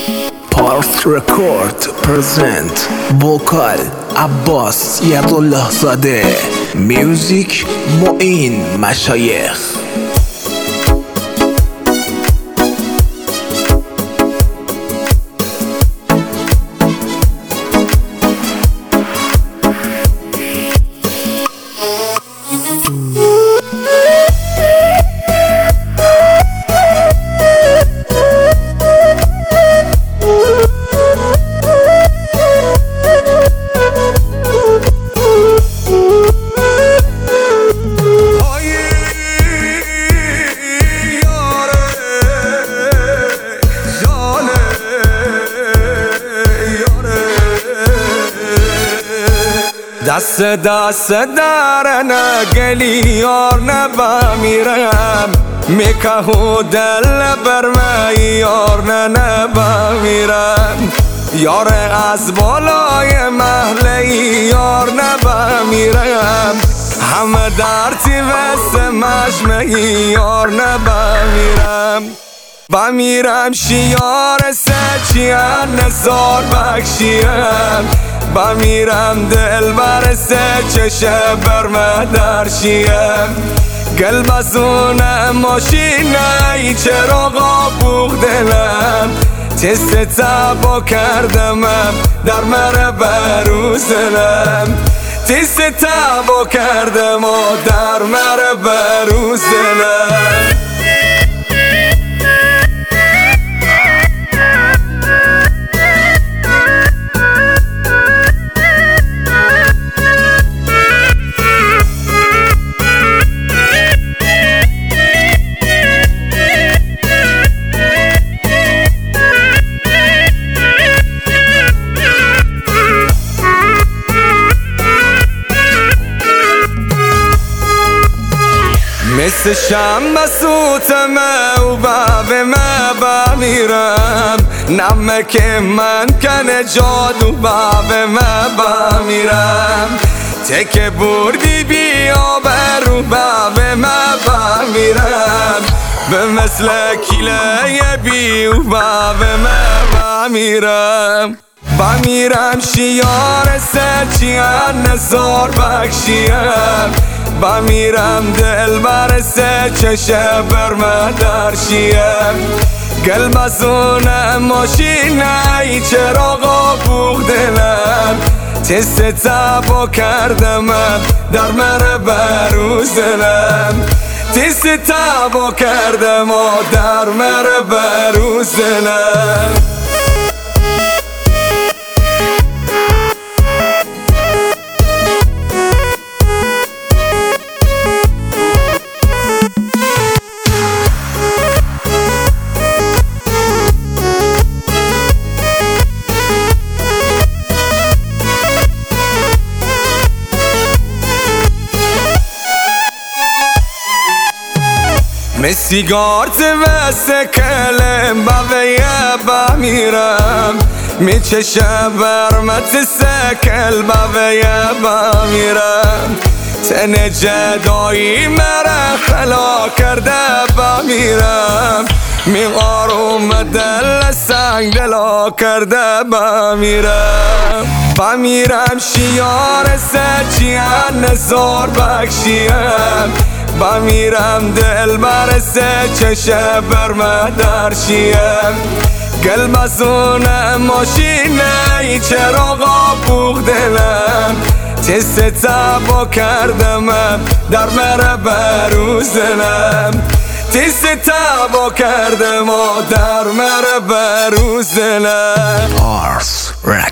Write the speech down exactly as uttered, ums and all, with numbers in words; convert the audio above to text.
پارس رکورد پرزنت وکال عباس یدالله زاده، میوزیک معین مشایخ. دست دست درن گلی یار نبا میرم، میکهو دل بر من یار نبا میرم. یار از بالای محله یار نبا میرم، همه درتی وست مجمعی یار نبا میرم. با میرم شیار سچیان نزار بخشیم، با میرم دل برسه چشه برمدر شیم. گل بزونه ماشینه ای چراغا بوغ دلم، تست تبا کردم در مره بروزنم. تست تبا کردم و در مره بروزنم. مثل شم بسوتم و باب ما با میرم، نمک من کنه جادو باب ما با میرم. تکه بردی بیا برو باب ما با میرم، به مثل کیله بیو باب ما با میرم. با میرم شیار سچیان نزار بخشیم، با میرم دل برسه چشه برمدر شیم. گل بزونه ماشینه ای چراغا بوغ دلم، تست تبا کردم در مره بروزنم. تست تبا کردم و در مره بروزنم. سیگارت وسته کلم باویه با میرم، میچشه برمت سکل باویه با میرم. تن جدایی مرا خلا کرده با میرم، میقاروم دل سنگ دلا کرده با میرم. با میرم شیار سچیان نزار بخشیم، با میرم دل برسه چشه برمدر شیم. گل بزونه ماشینه ای چراغا بوغ دلم، تست تبا کردم در مره بروزنم. تست تبا کردم و در مره بروزنم. پارس رکورد.